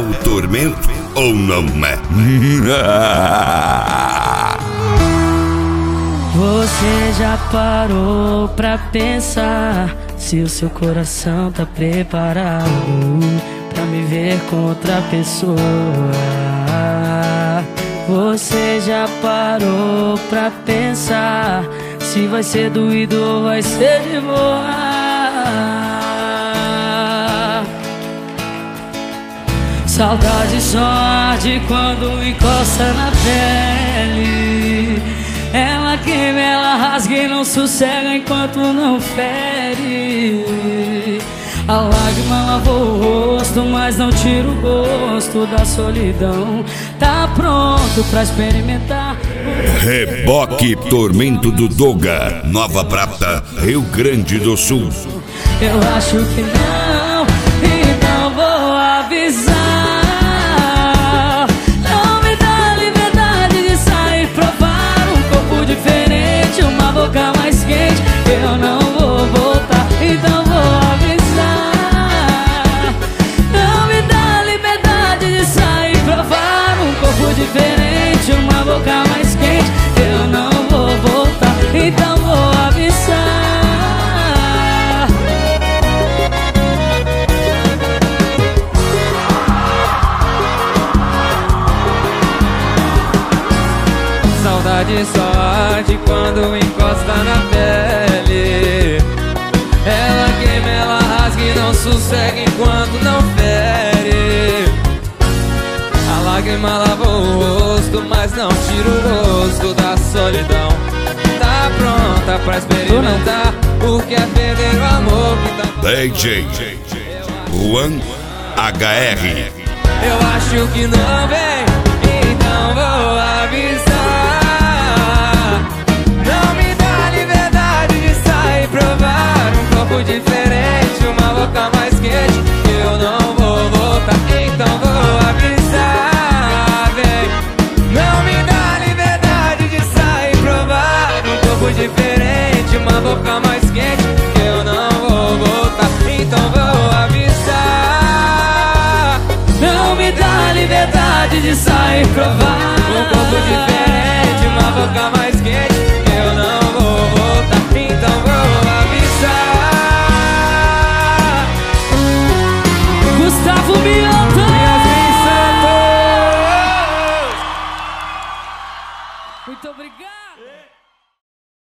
o tormento ou não é? Você já parou pra pensar se o seu coração tá preparado pra me ver com outra pessoa? Você já parou pra pensar se vai ser doído ou vai ser de boa? Saudade só arde quando encosta na pele. Ela queima, ela rasga e não sossega enquanto não fere. A lágrima lavou o rosto, mas não tira o gosto da solidão. Tá pronto pra experimentar. Reboque Tormento do Doga, Nova Prata, Rio Grande do Sul. Eu acho que não, então vou avisar. Não me dá liberdade de sair, provar um corpo diferente, uma boca mais quente. Eu não vou voltar, então vou avisar. Não me dá liberdade de sair, provar um corpo diferente, uma boca mais quente. Eu não vou voltar, então vou avisar. Saudade só arde quando encosta na pele. Ela queima, ela rasga e não sossega enquanto não fere. A lágrima lava o rosto, mas não tira o rosto da solidão. Tá pronta pra experimentar o que é perder o amor que tá... DJ Juan HR. Eu acho que não vem, então vou avisar. Não me dá liberdade de sair, provar um corpo diferente, uma boca mais quente. Eu não vou voltar, então vou avisar. Vem. Não me dá liberdade de sair, provar um corpo diferente, uma boca mais quente. Eu não vou voltar, então vou avisar. Não me dá liberdade de sair, provar